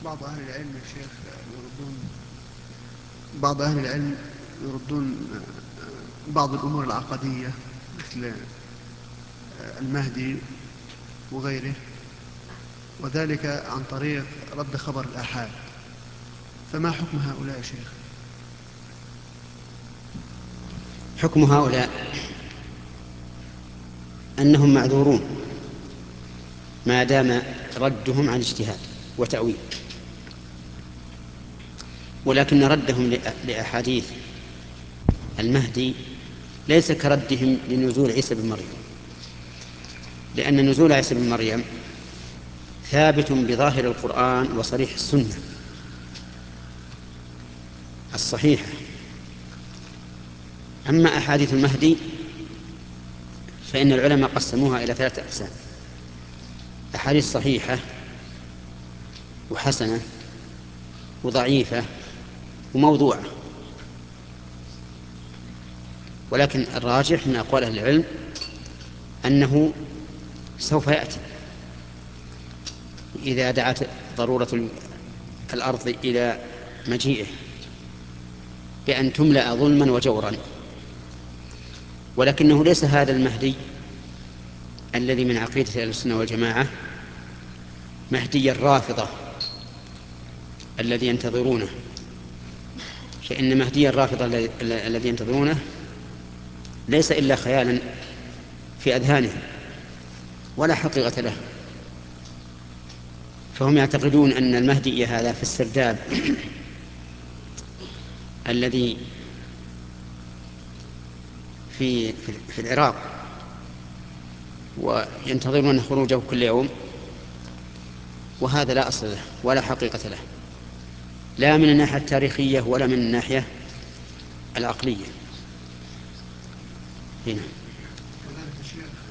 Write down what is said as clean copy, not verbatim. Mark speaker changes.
Speaker 1: بعض أهل العلم يا شيخ يردون بعض أهل العلم يردون بعض الأمور العقدية مثل المهدي وغيره، وذلك عن طريق رد خبر الآحاد. فما حكم هؤلاء يا شيخ؟
Speaker 2: حكم هؤلاء أنهم معذورون ما دام ردهم عن اجتهاد وتأويل، ولكن ردهم لأحاديث المهدي ليس كردهم لنزول عيسى بن مريم، لأن نزول عيسى بن مريم ثابت بظاهر القرآن وصريح السنة الصحيحة. أما أحاديث المهدي فإن العلماء قسموها إلى 3 أقسام: أحاديث صحيحة وحسنة وضعيفة وموضوعة. ولكن الراجح من أقوال أهل العلم أنه سوف يأتي إذا دعت ضرورة الأرض إلى مجيئه بأن تملأ ظلما وجورا. ولكنه ليس هذا المهدي الذي من عقيدة أهل السنة والجماعة مهدي الرافضة الذي ينتظرونه، فإن مهدي الرافضة الذي ينتظرونه ليس إلا خيالا في أذهانهم ولا حقيقة له. فهم يعتقدون أن المهدي هذا في السرداب الذي في العراق، وينتظرون خروجه كل يوم، وهذا لا أصل له ولا حقيقة له، لا من الناحية التاريخية ولا من الناحية العقلية. هنا
Speaker 1: كذلك يا شيخ